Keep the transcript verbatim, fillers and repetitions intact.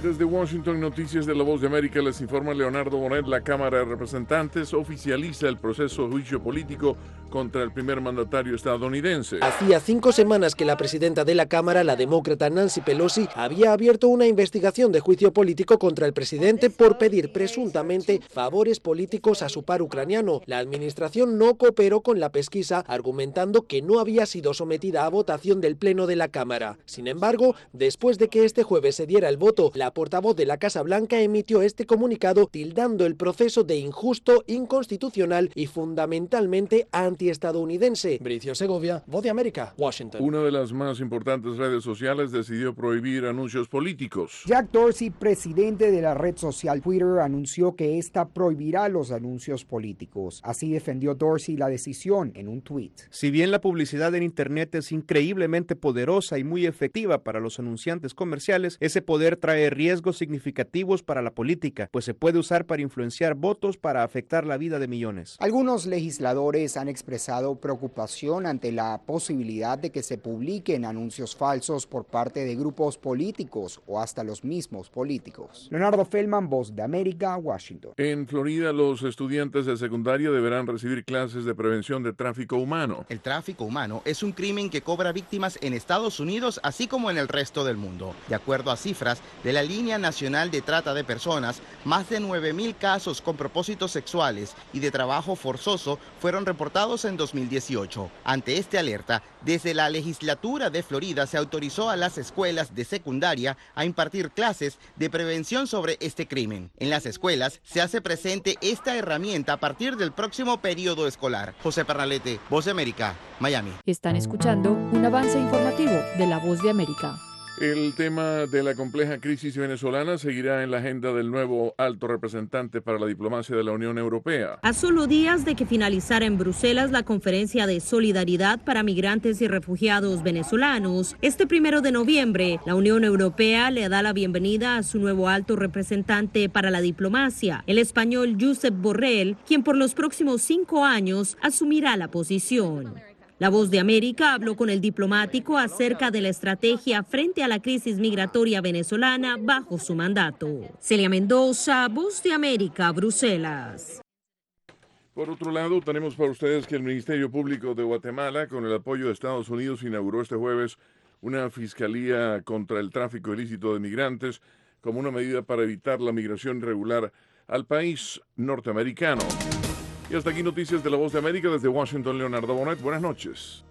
Desde Washington, Noticias de la Voz de América, les informa Leonardo Bonet. La Cámara de Representantes oficializa el proceso de juicio político contra el primer mandatario estadounidense. Hacía cinco semanas que la presidenta de la Cámara, la demócrata Nancy Pelosi, había abierto una investigación de juicio político contra el presidente por pedir presuntamente favores políticos a su par ucraniano. La administración no cooperó con la pesquisa, argumentando que no había sido sometida a votación del Pleno de la Cámara. Sin embargo, después de que este jueves se diera el voto, la portavoz de la Casa Blanca emitió este comunicado tildando el proceso de injusto, inconstitucional y fundamentalmente antiestadounidense. Bricio Segovia, Voz de América, Washington. Una de las más importantes redes sociales decidió prohibir anuncios políticos. Jack Dorsey, presidente de la red social Twitter, anunció que esta prohibirá los anuncios políticos. Así defendió Dorsey la decisión en un tweet. Si bien la publicidad en Internet es increíblemente poderosa y muy efectiva para los anunciantes comerciales, ese poder trae riesgos significativos para la política, pues se puede usar para influenciar votos para afectar la vida de millones. Algunos legisladores han expresado preocupación ante la posibilidad de que se publiquen anuncios falsos por parte de grupos políticos o hasta los mismos políticos. Leonardo Feldman, Voz de América, Washington. En Florida, los estudiantes de secundaria deberán recibir clases de prevención de tráfico humano. El tráfico humano es un crimen que cobra víctimas en Estados Unidos, así como en el resto del mundo. De acuerdo a cifras de la Línea Nacional de Trata de Personas, más de nueve mil casos con propósitos sexuales y de trabajo forzoso fueron reportados en dos mil dieciocho. Ante esta alerta, desde la legislatura de Florida se autorizó a las escuelas de secundaria a impartir clases de prevención sobre este crimen. En las escuelas se hace presente esta herramienta a partir del próximo periodo escolar. José Pernalete, Voz de América, Miami. Están escuchando un avance informativo de la Voz de América. El tema de la compleja crisis venezolana seguirá en la agenda del nuevo alto representante para la diplomacia de la Unión Europea. A solo días de que finalizara en Bruselas la conferencia de solidaridad para migrantes y refugiados venezolanos, este primero de noviembre, la Unión Europea le da la bienvenida a su nuevo alto representante para la diplomacia, el español Josep Borrell, quien por los próximos cinco años asumirá la posición. La Voz de América habló con el diplomático acerca de la estrategia frente a la crisis migratoria venezolana bajo su mandato. Celia Mendoza, Voz de América, Bruselas. Por otro lado, tenemos para ustedes que el Ministerio Público de Guatemala, con el apoyo de Estados Unidos, inauguró este jueves una fiscalía contra el tráfico ilícito de migrantes como una medida para evitar la migración irregular al país norteamericano. Y hasta aquí noticias de la Voz de América desde Washington, Leonardo Bonet. Buenas noches.